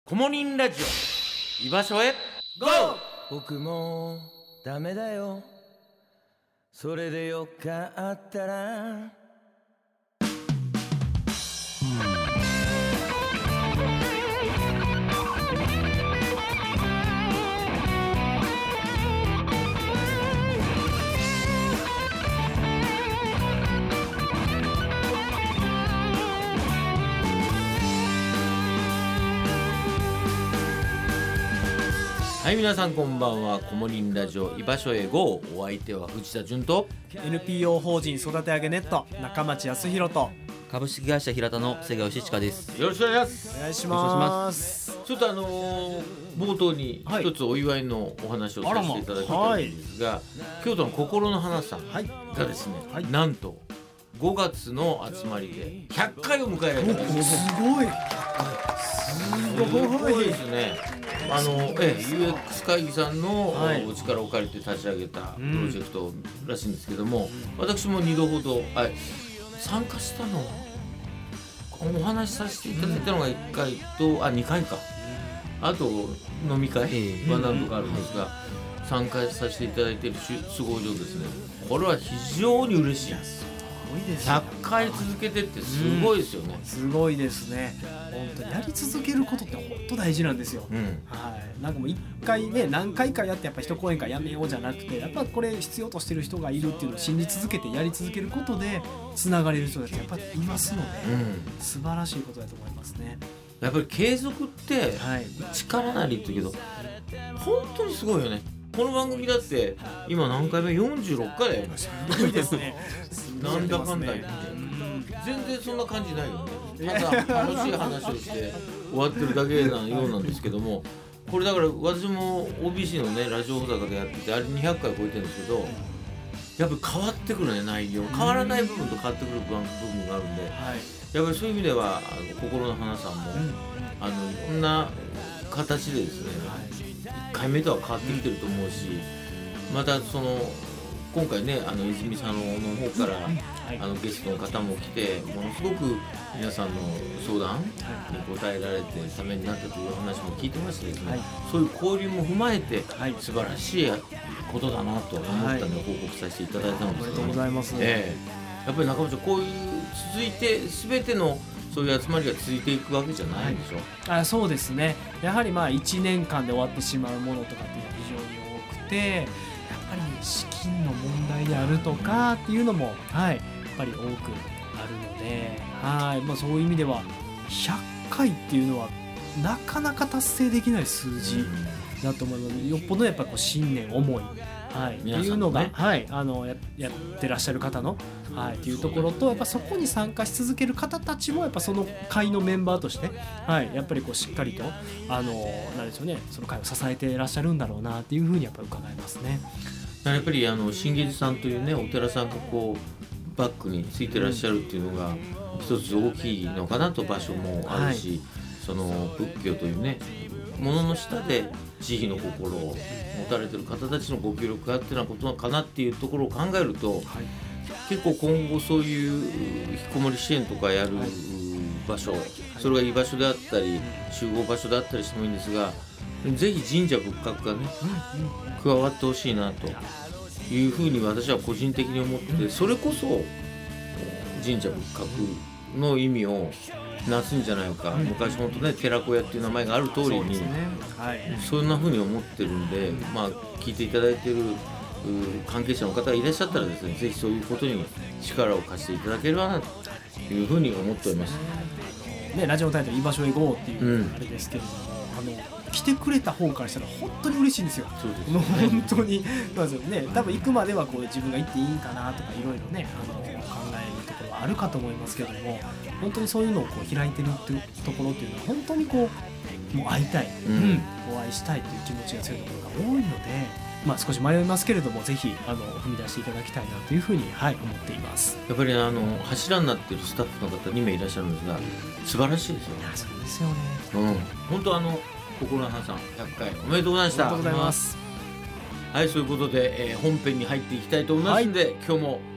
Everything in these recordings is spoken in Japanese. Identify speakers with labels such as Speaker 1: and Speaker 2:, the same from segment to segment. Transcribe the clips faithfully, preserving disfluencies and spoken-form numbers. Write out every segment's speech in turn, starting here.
Speaker 1: コモリンラジオ居場所へゴー。
Speaker 2: 僕もダメだよ、それでよかったら。
Speaker 1: はい、皆さんこんばんは。コモリンラジオ居場所へゴー。お相手は藤田純と
Speaker 3: エヌピーオー 法人育て上げネット中町康弘と
Speaker 4: 株式会社平田の瀬川義親です。
Speaker 1: よろしくお願いします。
Speaker 3: お願いします。
Speaker 1: ちょっとあのー、冒頭に一つお祝いのお話をさせていただきたいんですが、はい、京都の心の花さんがですね、はいはい、なんとごがつの集まりでひゃっかいを迎えられたんです。
Speaker 3: すごい
Speaker 1: すごいですね。あのえ ユーエックス 会議さんの、はい、お力を借りて立ち上げたプロジェクトらしいんですけども、うん、私もにどほど、はい、参加したのお話しさせていただいたのがいっかいと、あにかいか、あと飲み会は何度かあるんですが、参加させていただいている都合上ですね、これは非常に嬉しいです。ひゃっかい続けてってすごいですよね、
Speaker 3: うん、すごいですね。本当にやり続けることって本当大事なんですよ、うん、はい。なんかもういっかいね何回かやってやっぱ一公演からやめようじゃなくて、やっぱこれ必要としてる人がいるっていうのを信じ続けてやり続けることでつながれる人たちやっぱりいますので、うん、素晴らしいことだと思いますね。
Speaker 1: やっぱり継続って力なりって言うけど、本当にすごいよね。この番組だって今何回目よんじゅうろっかいだよね。
Speaker 3: すごいですね。
Speaker 1: なんだかんだ言って全然そんな感じないよね。ただ楽しい話をして終わってるだけなようなんですけども、これだから私も オービーシー のねラジオ放送でやってて、あれにひゃっかい超えてるんですけど、やっぱり変わってくるね、内容変わらない部分と変わってくる部分があるんで、やっぱりそういう意味ではあの心の花さんも、うん、あのいろんな形でですね、いっかいめとは変わってきてると思うし、またその今回ね、あの泉佐野の方から、はい、あのゲストの方も来て、ものすごく皆さんの相談に答えられてためになったという話も聞いてましてですね、はい、そういう交流も踏まえて、はい、素晴らしいことだなと思ったので報告させていただいたんですけど、ね、
Speaker 3: ありがとうございます、
Speaker 1: えー、やっぱり中村さん、こういう続いて全てのそういう集まりが続いていくわけじゃないんでしょう、
Speaker 3: はい、あそうですね。やはりまあいちねんかんで終わってしまうものとかっていうのは非常に多くて、やっぱり資金の問題であるとかっていうのも、はい、やっぱり多くあるので、はい、まあ、そういう意味ではひゃっかいっていうのはなかなか達成できない数字だと思うので、よっぽどやっぱこう信念思い、はい、っていうのが、ね、はい、あの や, やってらっしゃる方の、はい、っていうところと、やっぱそこに参加し続ける方たちもやっぱその会のメンバーとして、はい、やっぱりこうしっかりとあのなんでしょうね、その会を支えていらっしゃるんだろうなっていうふうにやっぱり伺いますね。
Speaker 1: やっぱりあの新月さんというねお寺さんがこうバックについてらっしゃるっていうのが一つ大きいのかなと。場所もあるし、はい、その仏教というねものの下で慈悲の心を持たれてる方たちのご協力があってなことかなっていうところを考えると、はい、結構今後そういう引きこもり支援とかやる場所、はい、それが居場所であったり集合場所であったりしてもいいんですが、ぜひ神社仏閣がね、うんうん、加わってほしいなというふうに私は個人的に思ってて、それこそ神社仏閣の意味をなすんじゃないか、うん、昔本当ね寺子屋っていう名前がある通りに そうですね、はい、そんなふうに思ってるんで、まあ聞いていただいている関係者の方がいらっしゃったらですね、ぜひそういうことに力を貸していただければなというふうに思っております、
Speaker 3: ね、ラジオタイトル居場所へゴーっていうあれですけれども、うん、あの来てくれた方からしたら本当に嬉しいんですよ。
Speaker 1: そうですね、
Speaker 3: もう本当にまずね、多分行くまではこう自分が行っていいんかなとかいろいろねあの考えるところはあるかと思いますけども、本当にそういうのをこう開いてるっていうところっていうのは本当にこうもう会いたい、うん、お会いしたいという気持ちが強いところが多いので、まあ、少し迷いますけれどもぜひあの踏み出していただきたいなというふうに、はい、思っています。
Speaker 1: やっぱりあの柱になっているスタッフの方に名いらっしゃるんですが、素晴らしいですよね。
Speaker 3: いやそうですよね、
Speaker 1: うん、本当あの心の花さんひゃっかいおめでとうございました。
Speaker 3: ありがとうございます。
Speaker 1: はい、そういうことで、えー、本編に入っていきたいと思いますので、はい、今日も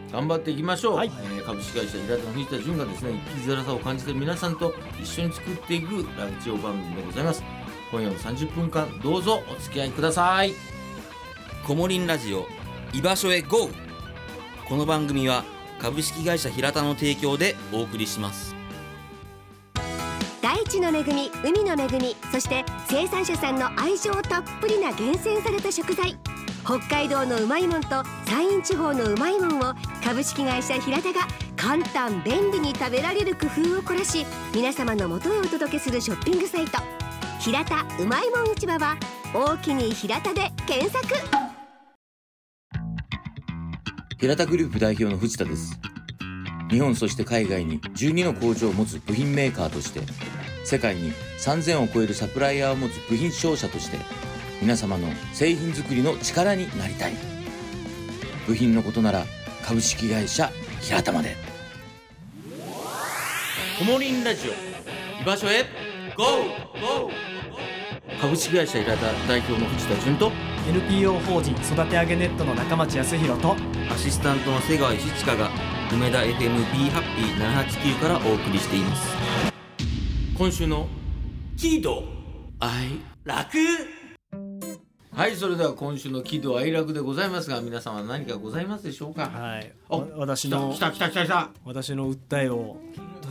Speaker 1: 頑張っていきましょう、
Speaker 3: はい、
Speaker 1: えー、株式会社平田の藤田純がですね、生きづらさを感じている皆さんと一緒に作っていくラジオ番組でございます。今夜もさんじゅっぷんかんどうぞお付き合いください。
Speaker 4: コモリンラジオ居場所へ ゴー。 この番組は株式会社平田の提供でお送りします。
Speaker 5: 大地の恵み、海の恵み、そして生産者さんの愛情たっぷりな厳選された食材、北海道のうまいもんと山陰地方のうまいもんを株式会社平田が簡単便利に食べられる工夫を凝らし、皆様の元へお届けするショッピングサイト、平田うまいもん市場は大きに平田で検索。
Speaker 6: 平田グループ代表の藤田です。日本そして海外にじゅうにの工場を持つ部品メーカーとして、世界にさんぜんを超えるサプライヤーを持つ部品商社として、皆様の製品作りの力になりたい。部品のことなら株式会社平田まで。
Speaker 1: コモリンラジオ居場所へ ゴー、ゴー。株式会社平田代表の藤田純と
Speaker 3: エヌピーオー 法人育て上げネットの中町康弘と
Speaker 4: アシスタントの瀬川石親が梅田 エフエム ビーハッピーななはちきゅうからお送りしています。
Speaker 1: 今週の喜怒哀楽。はい、それでは今週の喜怒哀楽でございますが、皆様何かございますでしょうか。
Speaker 3: はい、
Speaker 1: お、
Speaker 3: 私の
Speaker 1: 来た来た来た来た
Speaker 3: 私の訴えを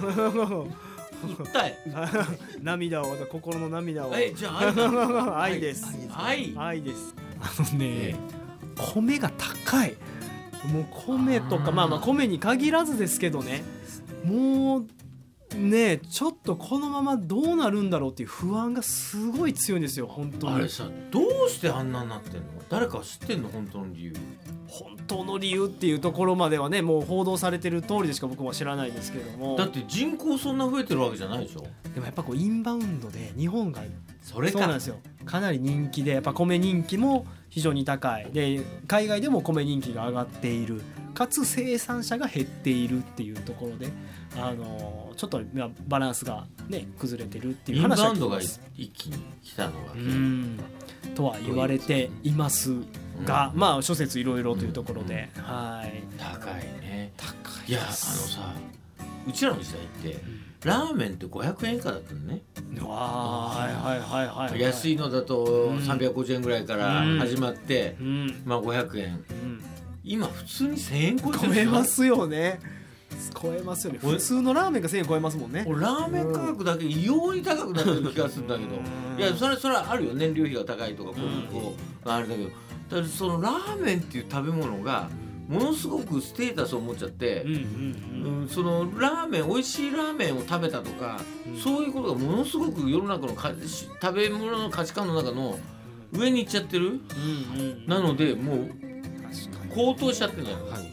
Speaker 1: 訴え
Speaker 3: 涙を、心の涙を。
Speaker 1: え、じゃあ
Speaker 3: 愛です。
Speaker 1: 愛
Speaker 3: 愛です。あのね、米が高い。もう米とか、まあまあ米に限らずですけどね、もうね、ちょっとこのままどうなるんだろうっていう不安がすごい強いんですよ、本当に。
Speaker 1: あれさ、どうしてあんなになってんの？誰か知ってんの？本当の理由。
Speaker 3: 本当の理由っていうところまではね、もう報道されてる通りでしか僕も知らないですけども。
Speaker 1: だって人口そんな増えてるわけじゃないでしょ。
Speaker 3: でもやっぱこうインバウンドで日本が
Speaker 1: それか
Speaker 3: そうなんですよ、かなり人気で、やっぱ米人気も非常に高いで、海外でも米人気が上がっている、かつ生産者が減っているっていうところで、あのちょっとバランスが、ね、崩れてるっていう話は聞きます。
Speaker 1: インバウンドが一気に来たのが
Speaker 3: うんとは言われていますが、うん、まあ諸説いろいろというところで、うん、はい、
Speaker 1: 高いね。
Speaker 3: 高いです。
Speaker 1: いや、あのさ、うちらの時代って、うん、ラーメンってごひゃくえん以下だったのね。
Speaker 3: わー、はいはいはいはい、はい、
Speaker 1: 安いのだとさんびゃくごじゅうえんぐらいから始まって、うん、まあごひゃくえん、うん、今普通にせんえん超えてる。
Speaker 3: 超えますよね、超えますよね。普通のラーメンがせんえん超えますもんね。
Speaker 1: ラーメン価格だけ異様に高くなってる気がするんだけど、いや、それそれはあるよ、燃料費が高いとか、こうこうあれだけど、だからそのラーメンっていう食べ物がものすごくステータスを持っちゃって、うんうんうん、そのラーメン、美味しいラーメンを食べたとか、うん、そういうことがものすごく世の中のか食べ物の価値観の中の上に行っちゃってる、うんうん、なのでもう高騰しちゃってるんじゃないかと、はい、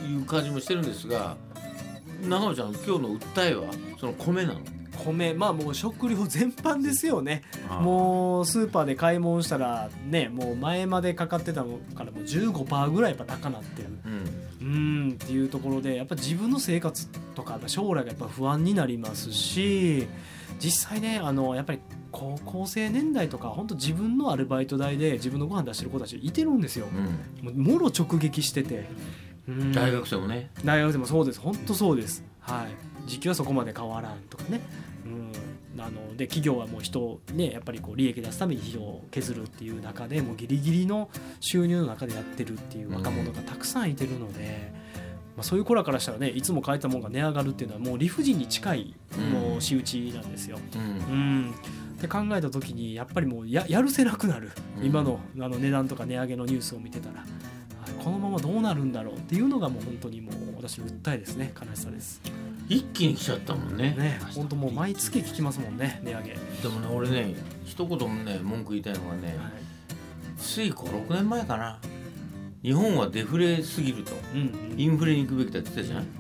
Speaker 1: いう感じもしてるんですが、長野ちゃん、今日の訴えはその米なの？
Speaker 3: 米、まあもう食料全般ですよね。もうスーパーで買い物したらね、もう前までかかってたのからも じゅうごパーセント ぐらいやっぱ高なってる、うん、うんっていうところで、やっぱ自分の生活とか将来がやっぱ不安になりますし、実際ね、あのやっぱり高校生年代とか本当自分のアルバイト代で自分のご飯出してる子たちいてるんですよ、うん、もろ直撃してて、
Speaker 1: うん、大学生もね、
Speaker 3: 大学生もそうです、本当そうです、はい、時給はそこまで変わらんとかね、うん、あので企業はもう人をね、やっぱりこう利益出すために費用を削るっていう中で、もうギリギリの収入の中でやってるっていう若者がたくさんいてるので、うん、まあ、そういう子らからしたらね、いつも買えたものが値上がるっていうのはもう理不尽に近いもう仕打ちなんですよ、うんうん、って考えた時にやっぱりもう や, やるせなくなる、うん、今 の, あの値段とか値上げのニュースを見てたら、このままどうなるんだろうっていうのがもう本当にもう私の訴えですね、悲しさです。
Speaker 1: 一気に来ちゃったもんね。
Speaker 3: ね、本当もう毎月聞きますもんね、値上げ。
Speaker 1: でもね、俺ね、一言もね、文句言いたいのがね、はい、ついごろくねんまえかな、日本はデフレすぎると、うんうん、インフレに行くべきだって言ってたじゃない、はい、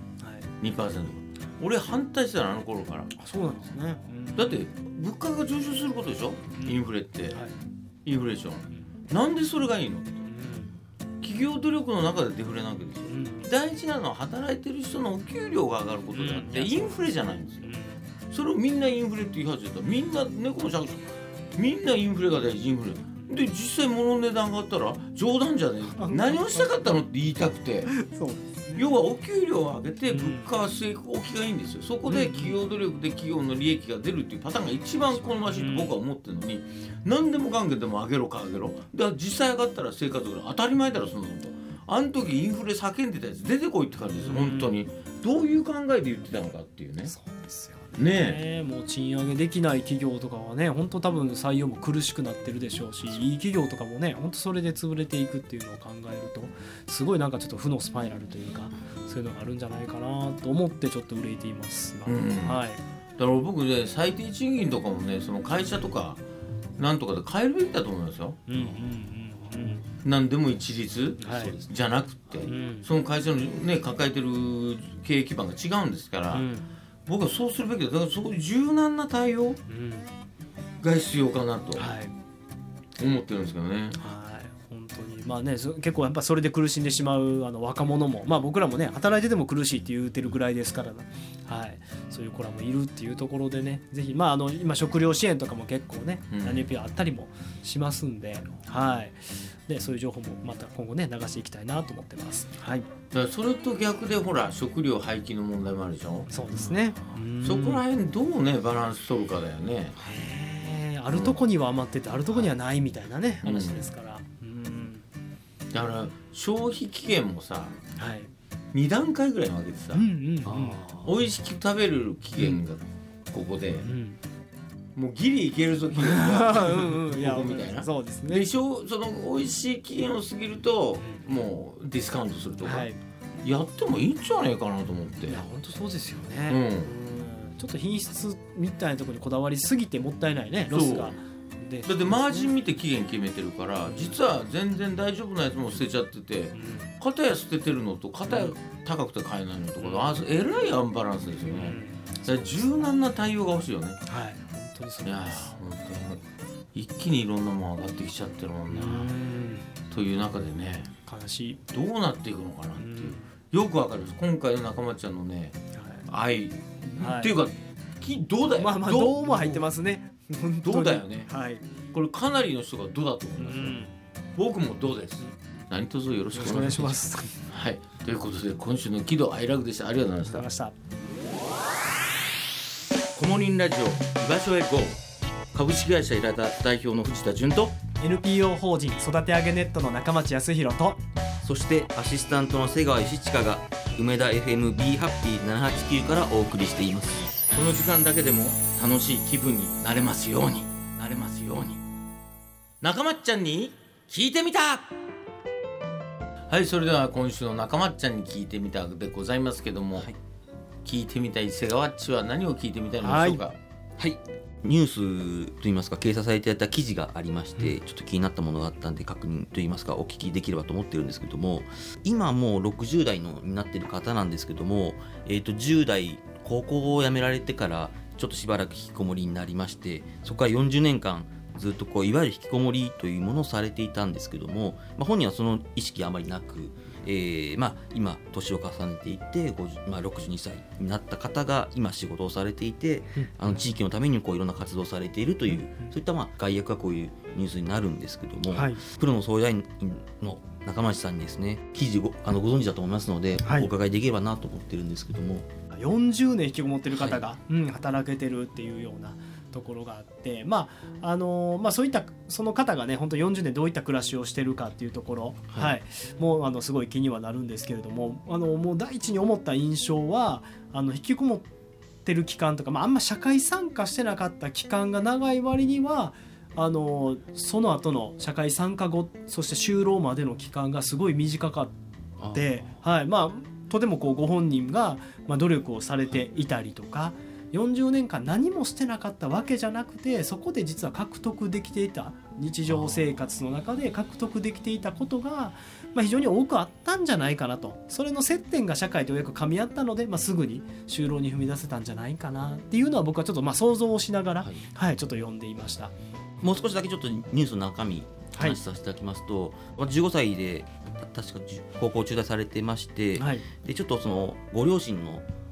Speaker 1: にパーセント。俺反対してたの、あの頃から。
Speaker 3: あ、そうなんですね、うん、
Speaker 1: だって物価が上昇することでしょ、うん、インフレって、はい、インフレーション、うん、なんでそれがいいの、うん、企業努力の中でデフレなわけですよ、うん、大事なのは働いてる人のお給料が上がることであって、うん、インフレじゃないんですよ、うん、それをみんなインフレって言い始めたら、みんな猫の社長みんなインフレが大事、インフレで実際物の値段が上がったら冗談じゃねえ何をしたかったのって言いたくて
Speaker 3: そうですね。
Speaker 1: 要はお給料を上げて物価は据え置きがいいんですよ。そこで企業努力で企業の利益が出るっていうパターンが一番好ましいと僕は思ってるのに、何でもかんけでも上げろか上げろで実際上がったら生活が当たり前だろそんなのと。あの時インフレ叫んでたやつ出てこいって感じですよ本当に。どういう考えで言ってたのかっていうね。
Speaker 3: そうですよ
Speaker 1: ね
Speaker 3: ね。もう賃上げできない企業とかはね本当多分採用も苦しくなってるでしょうし、いい企業とかもね本当それで潰れていくっていうのを考えるとすごいなんかちょっと負のスパイラルというかそういうのがあるんじゃないかなと思ってちょっと憂いていますが、
Speaker 1: うん
Speaker 3: はい、
Speaker 1: だから僕ね最低賃金とかもねその会社とかなんとかで変えるべきだと思いますよ。
Speaker 3: うんうんうんうん
Speaker 1: 何でも一律、
Speaker 3: はい、
Speaker 1: じゃなくて、
Speaker 3: うん、
Speaker 1: その会社の、ね、抱えてる経営基盤が違うんですから、
Speaker 3: うん、
Speaker 1: 僕はそうするべきだ。だからそこ柔軟な対応
Speaker 3: うん
Speaker 1: が必要かなと
Speaker 3: はい
Speaker 1: 思ってるんですけどね。
Speaker 3: はい、本当にまあね結構やっぱそれで苦しんでしまうあの若者も、まあ、僕らもね働いてても苦しいって言うてるぐらいですから、はい、そういう子らもいるっていうところでねぜひ、まあ、あの今食料支援とかも結構ね
Speaker 1: うん
Speaker 3: エヌピー あったりもしますんで、はい、でそういう情報もまた今後ね流していきたいなと思ってます。はい、
Speaker 1: だからそれと逆でほら食料廃棄の問題もあるでしょ。
Speaker 3: そうですね。
Speaker 1: そこら辺どうねバランス取るかだよね。
Speaker 3: へーあるとこには余っててあるとこにはないみたいなね、
Speaker 1: うん
Speaker 3: 話ですから、うん
Speaker 1: だから消費期限もさ
Speaker 3: はい
Speaker 1: に段階ぐらいに分けてさ、
Speaker 3: うんうんうん
Speaker 1: 美味しく食べれる期限がここで、
Speaker 3: うん
Speaker 1: もうギリいけるぞ期限が
Speaker 3: うんうんいや
Speaker 1: ここみたいな。
Speaker 3: そうですね
Speaker 1: でしょその美味しい期限を過ぎるともうディスカウントするとか、
Speaker 3: はい、
Speaker 1: やってもいいんじゃないかなと思って。
Speaker 3: いや本当そうですよ
Speaker 1: う
Speaker 3: ね、
Speaker 1: ん
Speaker 3: うんちょっと品質みたいなところにこだわりすぎてもったいないねロスがで
Speaker 1: だってマージン見て期限決めてるから実は全然大丈夫なやつも捨てちゃってて片や捨ててるのと片や高くて買えないのとかあえらいアンバランスですよね。だから柔軟な対応が欲しいよね。
Speaker 3: はい本当にそう
Speaker 1: いや
Speaker 3: です
Speaker 1: ー本当に一気にいろんなもの上がってきちゃってるもんな
Speaker 3: うん
Speaker 1: という中でね
Speaker 3: 悲しい、
Speaker 1: どうなっていくのかなって
Speaker 3: う
Speaker 1: いうんよくわかります今回の仲間ちゃんのね愛、
Speaker 3: はい
Speaker 1: っていうかきどうだよ、
Speaker 3: まあまあどうも入ってますね本当に
Speaker 1: どうだよね
Speaker 3: はい、
Speaker 1: これかなりの人がどだと思います、
Speaker 3: うん
Speaker 1: 僕もどです何卒よろしくお
Speaker 3: よろしくお願いし
Speaker 1: 願いしま
Speaker 3: ますす
Speaker 1: はいということで今週の喜怒哀楽でした。ありがとうございました。
Speaker 3: ありがとうございました
Speaker 1: コモリンラジオ居場所へ ゴー株式会社イラタ代表の藤田純と
Speaker 3: エヌピーオー 法人育て上げネットの中町康弘と
Speaker 4: そしてアシスタントの瀬川義親が梅田 エフエム ビーハッピーななはちきゅうからお送りしています。
Speaker 1: この時間だけでも楽しい気分になれますようになれますように仲間っちゃんに聞いてみた。はいそれでは今週の仲間っちゃんに聞いてみたでございますけども、はい、聞いてみたい瀬川っちは何を聞いてみたいのでしょうか。
Speaker 3: はい、
Speaker 4: はいニュースといいますか掲載されていた記事がありまして、うん、ちょっと気になったものがあったんで確認といいますかお聞きできればと思ってるんですけども今もうろくじゅう代のになっている方なんですけども、えーとじゅう代高校を辞められてからちょっとしばらく引きこもりになりましてそこからよんじゅうねんかんずっとこういわゆる引きこもりというものをされていたんですけども、まあ、本人はその意識あまりなく、えーまあ、今年を重ねていってごじゅう、まあ、ろくじゅうにさいになった方が今仕事をされていて、うん、あの地域のためにこういろんな活動をされているという、うん、そういったまあ概要がこういうニュースになるんですけども、はい、プロの相談員の中町さんにですね記事ごあのご存知だと思いますので、はい、お伺いできればなと思ってるんですけども
Speaker 3: よんじゅうねん引きこもってる方が、はいうん、働けてるっていうようなところがあって、まああのーまあ、そういったその方がね本当よんじゅうねんどういった暮らしをしてるかっていうところ、はいはい、もうあのすごい気にはなるんですけれどもあのもう第一に思った印象はあの引きこもってる期間とか、まあ、あんま社会参加してなかった期間が長い割にはあのその後の社会参加後そして就労までの期間がすごい短かって、はいまあ、とてもこうご本人が、まあ、努力をされていたりとかよんじゅうねんかん何もしてなかったわけじゃなくてそこで実は獲得できていた日常生活の中で獲得できていたことが、まあ、非常に多くあったんじゃないかなとそれの接点が社会とよく噛み合ったので、まあ、すぐに就労に踏み出せたんじゃないかなっていうのは僕はちょっとまあ想像をしながら、はいはい、ちょっと読んでいました。
Speaker 4: もう少しだけちょっとニュースの中身話させていただきますと、はい、じゅうごさいで確か高校を中退されてまして、はい、でちょっとそのご両親の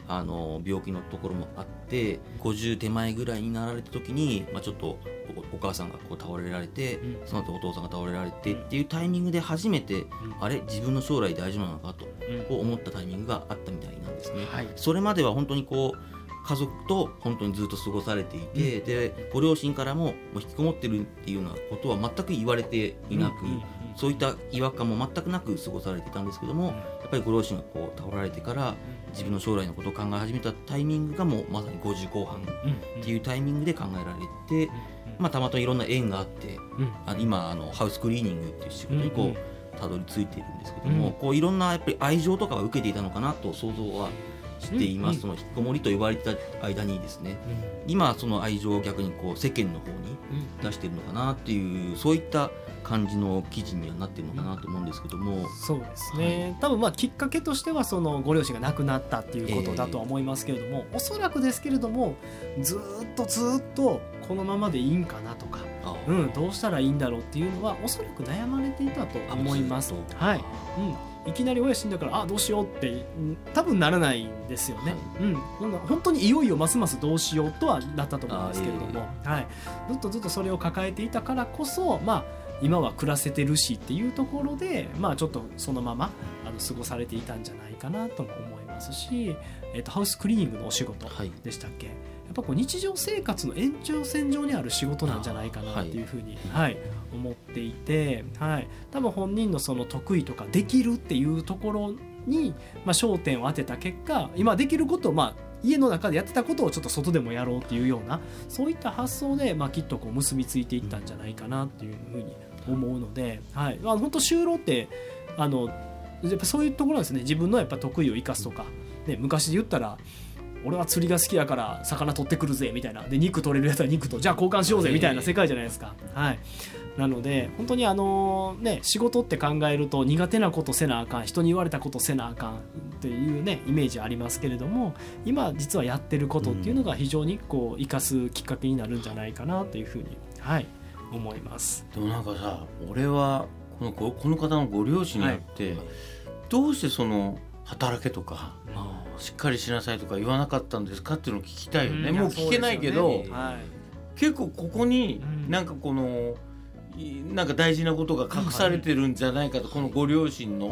Speaker 4: あの病気のところもあってごじゅう手前ぐらいになられた時に、まあ、ちょっと お, お母さんがこう倒れられて、うん、その後お父さんが倒れられてっていうタイミングで初めて、うん、あれ自分の将来大丈夫なのかと、うん、思ったタイミングがあったみたいなんですね、はい、それまでは本当にこう家族と本当にずっと過ごされていて、うん、でご両親からももう引きこもってるっていうようなことは全く言われていなく、うんうん、そういった違和感も全くなく過ごされていたんですけども、やっぱりご両親がこう倒られてから自分の将来のことを考え始めたタイミングがもうまさにごじゅう後半っていうタイミングで考えられて、まあ、たまたまいろんな縁があって、あの今あのハウスクリーニングっていう仕事にこうたどり着いているんですけども、こういろんなやっぱり愛情とかは受けていたのかなと想像はしています。その引きこもりと呼ばれてた間にですね、今その愛情を逆にこう世間の方に出しているのかなっていう、そういった感じの記事にはなっているのかなと思うんですけども、
Speaker 3: そうですね、はい、多分まあきっかけとしてはそのご両親が亡くなったっていうことだとは思いますけれども、えー、おそらくですけれどもずっとずっとこのままでいいんかなとか、うん、どうしたらいいんだろうっていうのはおそらく悩まれていたと思います。はい、うん、いきなり親死んだからあどうしようって多分ならないんですよね、はい、うん、本当にいよいよますますどうしようとはなったと思うんですけれども、えーはい、ずっとずっとそれを抱えていたからこそ、まあ今は暮らせてるしっていうところで、まあ、ちょっとそのままあの過ごされていたんじゃないかなとも思いますし、えー、とハウスクリーニングのお仕事でしたっけ、はい、やっぱこう日常生活の延長線上にある仕事なんじゃないかなっていうふうに、はいはい、思っていて、はい、多分本人のその得意とかできるっていうところに、まあ、焦点を当てた結果今できることをまあ家の中でやってたことをちょっと外でもやろうっていうようなそういった発想で、まあ、きっとこう結びついていったんじゃないかなっていうふうに思うので、はい、まあ、本当就労ってあのやっぱそういうところなんですね。自分のやっぱ得意を生かすとか、ね、昔で言ったら俺は釣りが好きやから魚取ってくるぜみたいなで肉取れるやつは肉とじゃあ交換しようぜみたいな世界じゃないですか、はい、なので本当にあのね仕事って考えると苦手なことせなあかん人に言われたことせなあかんっていうねイメージありますけれども今実はやってることっていうのが非常にこう生かすきっかけになるんじゃないかなというふうに、はい、思います。
Speaker 1: でもなんかさ俺はこの、この方のご両親になって、はい、どうしてその働けとかしっかりしなさいとか言わなかったんですかっていうのを聞きたいよね、うん、もう聞けないけど、ね、はい、結構ここになんかこの、うん、なんか大事なことが隠されてるんじゃないかと、はい、このご両親の、はい、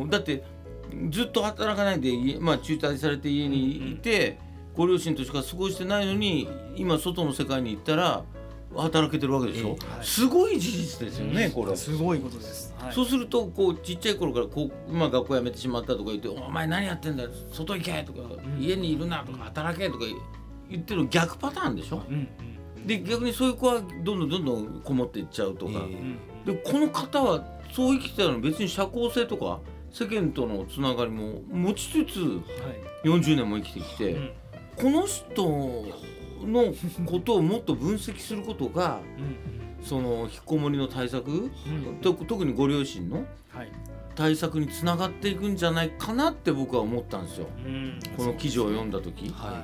Speaker 1: だってずっと働かないで、まあ、中退されて家にいて、うん、ご両親としか過ごしてないのに今外の世界に行ったら働けてるわけでしょ、えーはい、すごい事実ですよね、うん、これ
Speaker 3: すごいことです、はい、
Speaker 1: そうするとこうちっちゃい頃からこう、まあ、学校辞めてしまったとか言ってお前何やってんだ外行けとか、うん、家にいるなとか働けとか言ってる逆パターンでしょ、うんうん、で逆にそういう子はどんどんどんどんこもっていっちゃうとか、えー、でこの方はそう生きてたのに別に社交性とか世間とのつながりも持ちつつ、はい、よんじゅうねんも生きてきて、うん、この人のことをもっと分析することがその引きこもりの対策、うん、特にご両親の対策につながっていくんじゃないかなって僕は思ったんですよ、うん、この記事を読んだ時、はい、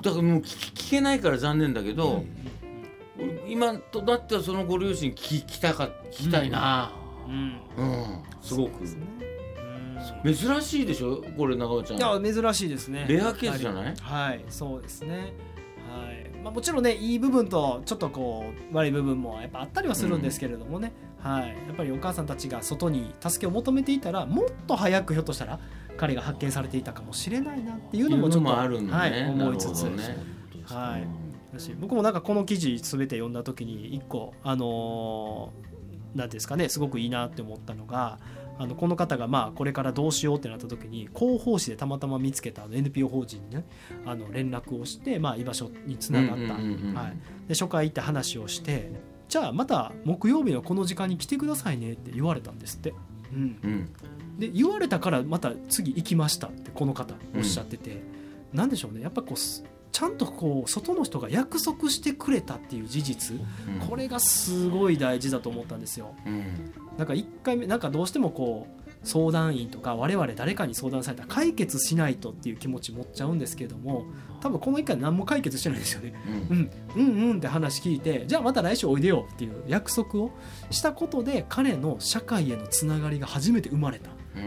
Speaker 1: だからもう 聞, 聞けないから残念だけど、うん、今となってはそのご両親聞きたか聞きたいな、うんうんうん、すごく珍しいでしょこれ長尾ちゃん。
Speaker 3: いや珍しいですね。
Speaker 1: レアケースじゃない？
Speaker 3: はい、はい、そうですね。はい、まあ、もちろんねいい部分とちょっとこう悪い部分もやっぱあったりはするんですけれどもね、うん、はい、やっぱりお母さんたちが外に助けを求めていたらもっと早くひょっとしたら彼が発見されていたかもしれないなっていうのもちょっと
Speaker 1: あるんだね、
Speaker 3: はい、思いつつ、
Speaker 1: ね、
Speaker 3: はい、私僕もなんかこの記事すべて読んだ時に一個あのー、なんですかねすごくいいなって思ったのがあのこの方がまあこれからどうしようってなった時に広報誌でたまたま見つけた エヌピーオー 法人にねあの連絡をしてまあ居場所につながった、はい、で初回行って話をしてじゃあまた木曜日のこの時間に来てくださいねって言われたんですって、うんうん、で言われたからまた次行きましたってこの方おっしゃってて、うん、なんでしょうねやっぱこうちゃんとこう外の人が約束してくれたっていう事実、うん、これがすごい大事だと思ったんですよ、うん、なんかいっかいめなんかどうしてもこう相談員とか我々誰かに相談されたら解決しないとっていう気持ち持っちゃうんですけども多分このいっかい何も解決してないですよね、うん、うんうんうんって話聞いてじゃあまた来週おいでよっていう約束をしたことで彼の社会へのつながりが初めて生まれた、 うん、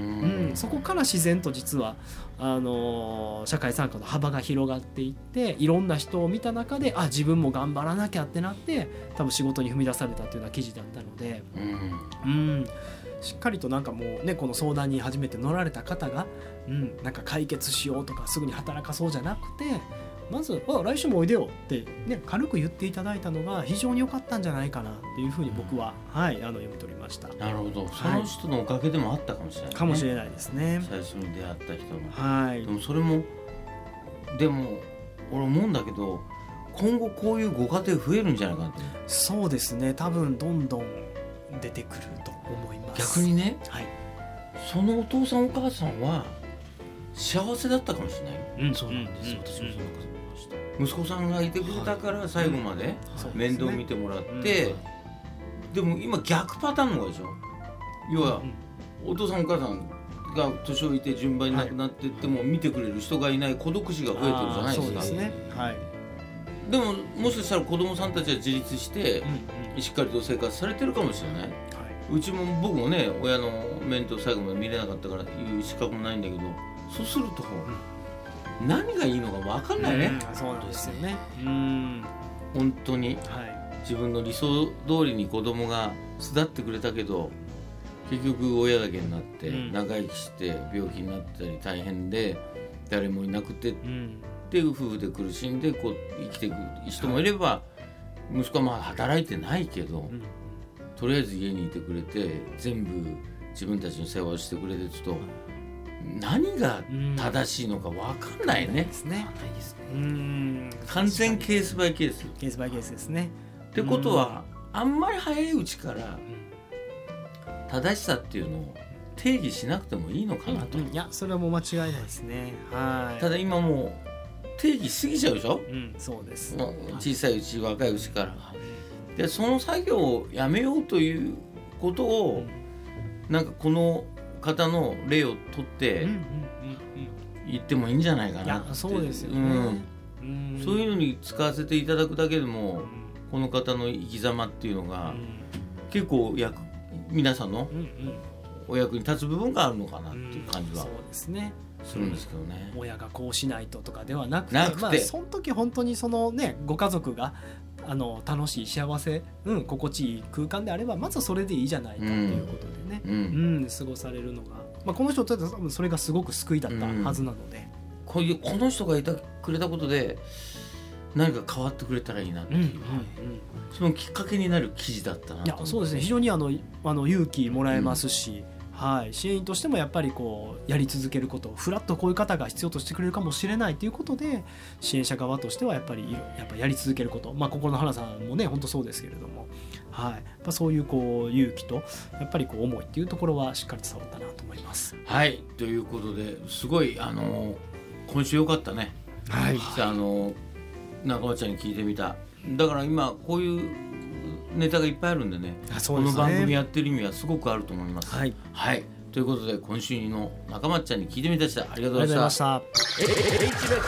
Speaker 3: そこから自然と実はあのー、社会参加の幅が広がっていっていろんな人を見た中であ自分も頑張らなきゃってなって多分仕事に踏み出されたっていうような記事だったので、うん、うん、しっかりとなんかもうねこの相談に初めて乗られた方が、うん、なんか解決しようとかすぐに働かそうじゃなくてまずあ来週もおいでよって、ね、軽く言っていただいたのが非常に良かったんじゃないかなっていうふうに僕は、うん、はい、あの読み取りました。
Speaker 1: なるほど、その人のおかげでもあったかもしれない、ね、
Speaker 3: かもしれないですね。
Speaker 1: 最初に出会った人の、
Speaker 3: はい、
Speaker 1: でもそれもでも俺思うんだけど今後こういうご家庭増えるんじゃないかなって。
Speaker 3: そうですね、多分どんどん出てくると思います。
Speaker 1: 逆にね、
Speaker 3: はい、
Speaker 1: そのお父さんお母さんは幸せだったかもしれない、
Speaker 4: うん、そうなんです、うん、私もそんなこと思いました。
Speaker 1: 息子さんがいてくれたから最後まで面倒見てもらって、はいで, ねうん、でも今逆パターンの方でしょ。要は、うん、お父さんお母さんが年老いて順番に亡くなっていっても見てくれる人がいない孤独死が増えてるじゃないですか。
Speaker 3: そうですね、はい、
Speaker 1: でももしかしたら子供さんたちは自立して、うんうん、しっかりと生活されてるかもしれない、はい、うちも僕もね親の面倒最後まで見れなかったから言う資格もないんだけどそうすると、うん、何がいいのか分かんないね、
Speaker 3: うん、そうなんですよね。うん
Speaker 1: 本当に、
Speaker 3: はい、
Speaker 1: 自分の理想通りに子供が巣立ってくれたけど結局親だけになって、うん、長生きして病気になったり大変で誰もいなくて、うん、で夫婦で苦しんでこう生きていく人もいれば、はい、息子はまあ働いてないけど、うん、とりあえず家にいてくれて全部自分たちの世話をしてくれてちょっと何が正しいのか分かんないね、うん、ですね。うん完全ケースバイケース
Speaker 3: ケースバイケースですね。
Speaker 1: ってことは、うん、あんまり早いうちから正しさっていうのを定義しなくてもいいのかなと、
Speaker 3: うんうん、いやそれはもう間違いないですね。はい。
Speaker 1: ただ今もう定義しすぎちゃうでしょ、
Speaker 3: うん、そうです。
Speaker 1: 小さいうち若いうちからでその作業をやめようということを、うん、なんかこの方の例を取って言ってもいいんじゃないかなって。いや
Speaker 3: そうですよね、
Speaker 1: うん、そういうのに使わせていただくだけでも、うん、この方の生き様っていうのが、うん、結構役皆さんのお役に立つ部分があるのかなっていう感じは、うん、そうですねするんですけどね、
Speaker 3: うん、親がこうしないととかではなくて、
Speaker 1: なくて
Speaker 3: まあ、その時本当にそのねご家族があの楽しい幸せ、うん、心地いい空間であればまずはそれでいいじゃないかということでね、うんうん、過ごされるのが、まあ、この人多分それがすごく救いだったはずなので、うん、
Speaker 1: こういうこの人がいてくれたことで何か変わってくれたらいいなっていう、うんうんうん、そのきっかけになる記事だったなと。
Speaker 3: いやそうですね、非常にあのあの勇気もらえますし、うんはい、支援員としてもやっぱりこうやり続けることフラッとこういう方が必要としてくれるかもしれないということで支援者側としてはやっぱりやっぱやり続けること、まあ、心の花さんもね本当そうですけれども、はい、やっぱそういうこう勇気とやっぱりこう思いっていうところはしっかり伝わったなと思います。
Speaker 1: はいということですごいあの今週良かったね、はい、あの中間ちゃんに聞いてみた。だから今こういうネタがいっぱいあるんで ね, でねこの番組やってる意味はすごくあると思います。はい、はい、ということで今週の中松ちゃんに聞いてみたした。ありがとうございました。 H レコードセレクショ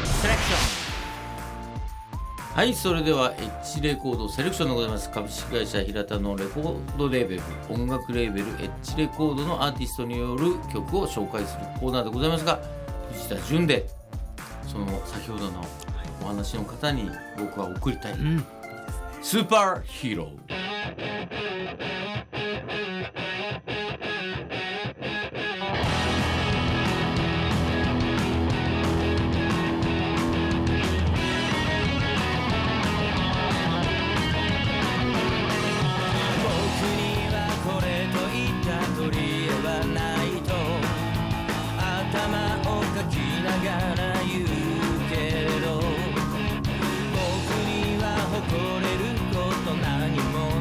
Speaker 1: ン。はい、それでは H レコードセレクションでございます。株式会社平田のレコードレーベル音楽レーベル H レコードのアーティストによる曲を紹介するコーナーでございますが、藤田純でその先ほどのお話の方に僕は送りたい、うん、スーパーヒーロー。
Speaker 2: 僕にはこれといった取り柄はないと頭をかきながら言うけど、誇れること何も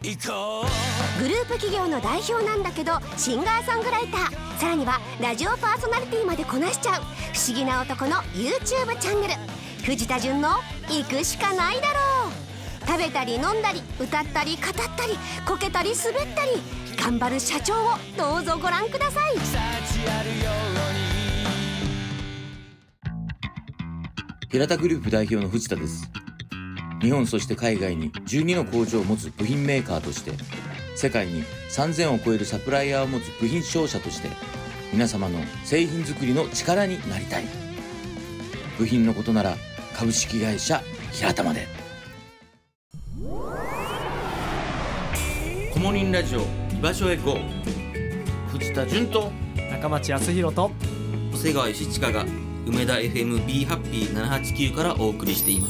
Speaker 2: 行こ
Speaker 5: グループ企業の代表なんだけどシンガーソングライター、さらにはラジオパーソナリティまでこなしちゃう不思議な男の YouTube チャンネル、藤田純の行くしかないだろう。食べたり飲んだり歌ったり語ったりこけたり滑ったり頑張る社長をどうぞご覧ください。
Speaker 2: う幸あるように。
Speaker 6: 平田グループ代表の藤田です。日本そして海外にじゅうにの工場を持つ部品メーカーとして、世界にさんぜんを超えるサプライヤーを持つ部品商社として、皆様の製品作りの力になりたい。部品のことなら株式会社平田まで。
Speaker 1: コモリンラジオ居場所へ ゴー。 藤田純と
Speaker 3: 中町康弘と
Speaker 4: 瀬川義親が梅田 エフエム ビーハッピーななはちきゅうからお送りしています。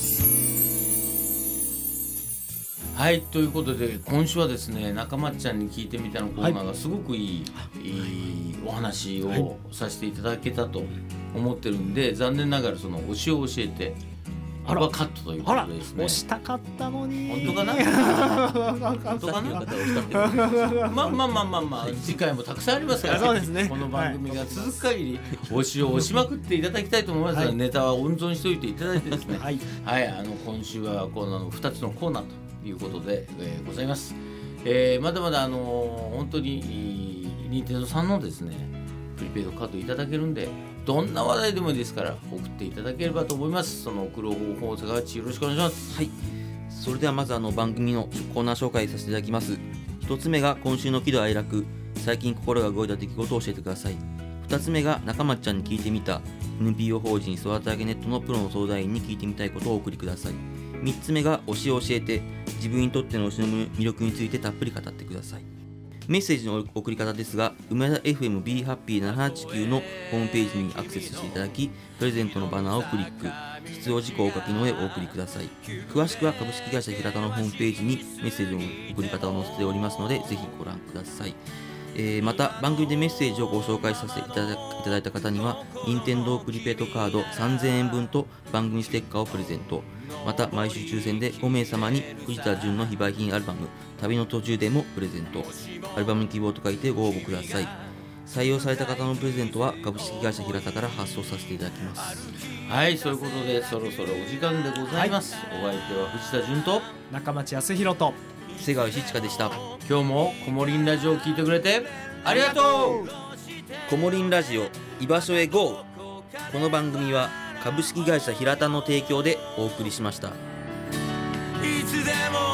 Speaker 1: はい、ということで今週はですね、中松ちゃんに聞いてみたのコーナーがすごくいい、はい、いいお話をさせていただけたと思ってるんで、残念ながらその推しを教えてアルバカットということでですね。
Speaker 3: 押したかったのに。
Speaker 1: 本当かな本当かなまあまあまあまあまあ次回もたくさんありますから、
Speaker 3: そうですね、
Speaker 1: この番組が続く限り推しを押しまくっていただきたいと思いますので、はい、ネタは温存しておいていただいてですねはい、はい、あの今週はこのふたつのコーナーということで、えー、ございます、えー、まだまだあのー、本当に任天堂さんのですねプリペイドカードいただけるんで、どんな話題でもいいですから送っていただければと思います。その送る方法、坂口よろしくお願いします。
Speaker 4: はい、それではまずあの番組のコーナー紹介させていただきます。一つ目が今週の喜怒哀楽、最近心が動いた出来事を教えてください。二つ目が中松ちゃんに聞いてみた エヌピーオー 法人育て上げネットのプロの相談員に聞いてみたいことをお送りください。三つ目が推しを教えて、自分にとっての推しの魅力についてたっぷり語ってください。メッセージの送り方ですが、梅田 エフエム ビーハッピーななはちきゅうのホームページにアクセスしていただき、プレゼントのバナーをクリック、必要事項をお書きの上お送りください。詳しくは株式会社平田のホームページにメッセージの送り方を載せておりますので、ぜひご覧ください。えー、また番組でメッセージをご紹介させていただいただいた方には、任天堂プリペイトカードさんぜんえんぶんと番組ステッカーをプレゼント。また毎週抽選でごめい様に藤田純の非売品アルバム旅の途中でもプレゼント。アルバムに希望と書いてご応募ください。採用された方のプレゼントは株式会社平田から発送させていただきます。
Speaker 1: はい、そういうことでそろそろお時間でございます、はい、お相手は藤田純と
Speaker 3: 中町康弘と
Speaker 4: 瀬川義親でした。
Speaker 1: 今日もコモリンラジオを聞いてくれてありがとう。
Speaker 4: コモリンラジオ居場所へ ゴー。 この番組は株式会社平田の提供でお送りしました。
Speaker 2: いつでも